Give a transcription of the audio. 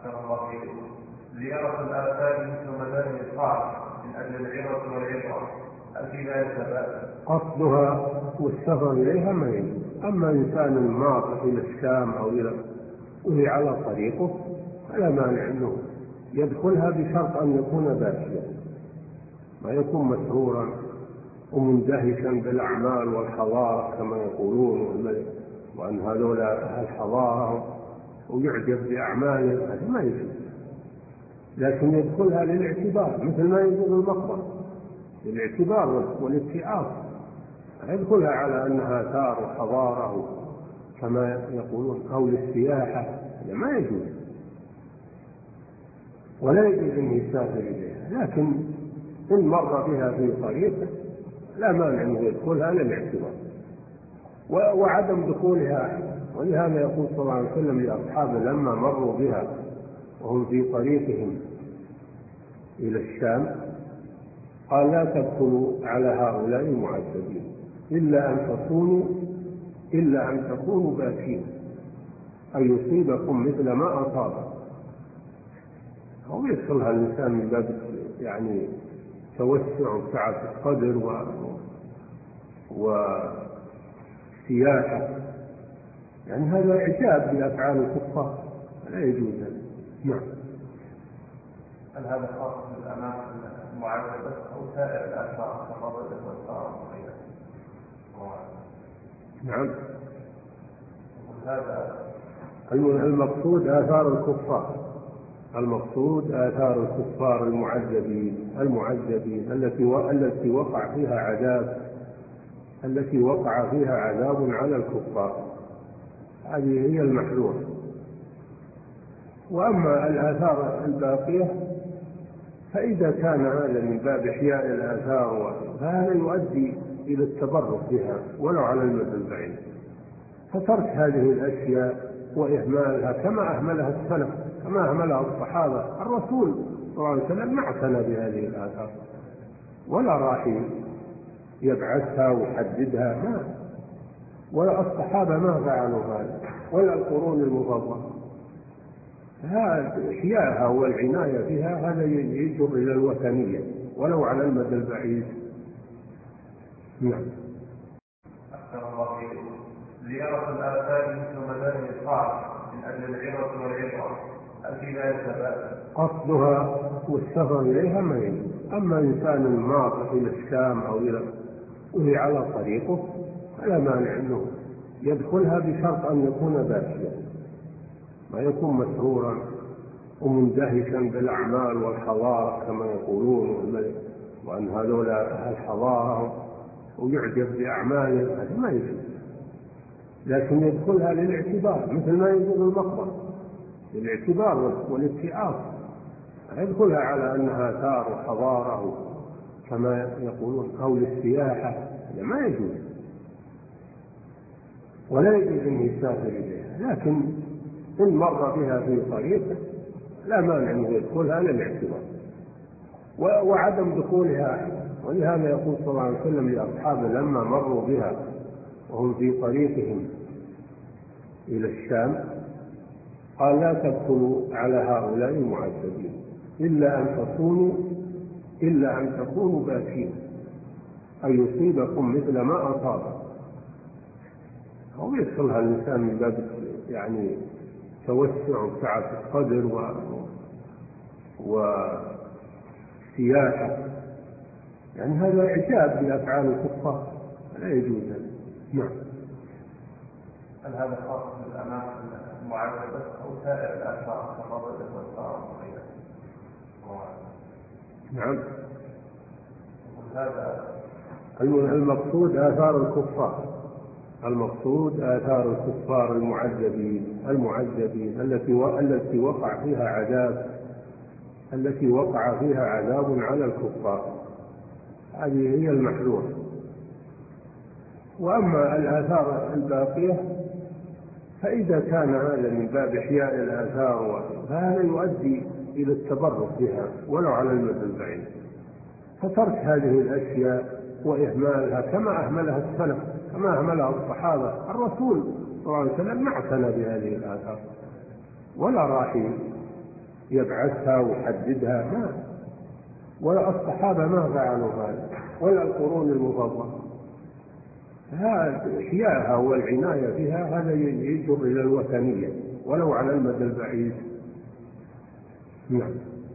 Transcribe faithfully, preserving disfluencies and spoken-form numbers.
أحسن الله إليكم. زيارة الآثار مثل مدائن الصالح من أجل العظة والعبرة، هل في ذلك بأس؟ قصدها والسفر إليها ما يجوز. أما إنسان مار إلى الشام أو إلى وهي على طريقه فلا مانع أنه يدخلها بشرط أن يكون باكيا، ما يكون مسرورا ومندهشا بالأعمال والحضارة كما يقولون، وأن هذولا الحضارة ويعجب بأعمالهم، هذا ما يجوز. لكن يدخلها للاعتبار مثل ما يجوز المقبرة، للاعتبار والاتعاظ، يدخلها على أنها آثار وحضارة كما يقولون أو للسياحة، هذا ما يجوز ولا يجوز أن يسافر إليها. لكن إن مر بها في طريقه لا مانع أن يدخلها للاعتبار وعدم دخولها. ولهذا يقول صلى الله عليه وسلم لأصحابه لما مروا بها وهم في طريقهم إلى الشام قال لا تدخلوا على هؤلاء المعذبين إلا أن تكونوا إلا أن تكونوا باكين أن يصيبكم مثل ما أصاب. أو يدخلها الإنسان من باب يعني توسع وسعة الصدر و وسياحة، يعني هذا إعجاب بأفعال الكفار لا يجوز. نعم. هل هذا خاص بالأماكن المعذبة أو سائر الآثار كالربذ والآثار وغيرها؟ نعم. هذا المقصود آثار الكفار، المقصود آثار الكفار المعذبين المعذبين التي التي وقع فيها عذاب التي وقع فيها عذاب على الكفار، هذه هي المحذورة. وأما الآثار الباقية فإذا كان هذا من باب إحياء الآثار فهذا يؤدي إلى التبرك بها ولو على المدى البعيد، فترك هذه الأشياء وإهمالها كما أهملها السلف كما أهملها الصحابة. الرسول صلى الله عليه وسلم ما اعتنى بهذه الآثار ولا راح يبعثها ويحددها، ما ولا الصحابة ما فعلوا هذا ولا القرون المفضلة. إحياءها والعناية بها هذا يجر إلى الوثنية ولو على المدى البعيد. نعم. أحسن الله إليكم. زيارة الآثار مثل مدائن الصالح من أجل العظة والعبرة، هل في ذلك بأس؟ قصدها والسفر إليها ما يجوز. أما إنسان مار إلى الشام أو إلى وهي على طريقه فلا مانع أنه يدخلها بشرط أن يكون باكيا، ما يكون مسرورا ومندهشا بالأعمال والحضارة كما يقولون، وأن هذولا الحضارة ويعجب بأعمالهم، هذا ما يجوز. لكن يدخلها للاعتبار مثل ما يجوز المقبرة، للاعتبار والاتعاظ، يدخلها على أنها آثار وحضارة كما يقولون أو للسياحة، هذا ما يجوز ولا يجوز أن يسافر إليها. لكن إن مر بها في طريقه لا مانع أن يدخلها للاعتبار وعدم دخولها. ولهذا يقول صلى الله عليه وسلم لأصحابه لما مروا بها وهم في طريقهم إلى الشام قال لا تدخلوا على هؤلاء المعذبين إلا أن تكونوا إلا أن تكونوا باكين أن يصيبكم مثل ما أصاب. أو يدخلها الإنسان من باب يعني توسع وسعة الصدر و وسياحة، يعني هذا إعجاب بأفعال الكفار لا يجوز. نعم. هل هذا خاص بالأماكن المعذبة أو سائر الآثار كالربذ والآثار وغيرها؟ نعم. هذا المقصود آثار الكفار، المقصود آثار الكفار المعذبين المعذبين التي التي وقع فيها عذاب التي وقع فيها عذاب على الكفار، هذه هي المحذورة. وأما الآثار الباقية فإذا كان هذا من باب إحياء الآثار فهذا يؤدي إلى التبرك بها ولو على المدى البعيد، فترك هذه الأشياء وإهمالها كما أهملها السلف كما أهملها الصحابة. الرسول صلى الله عليه وسلم ما اعتنى بهذه الآثار ولا راح يبعثها ويحددها، ما ولا الصحابة ما فعلوا هذا ولا القرون المفضلة. إحياءها والعناية بها هذا يجر إلى الوثنية ولو على المدى البعيد. نعم.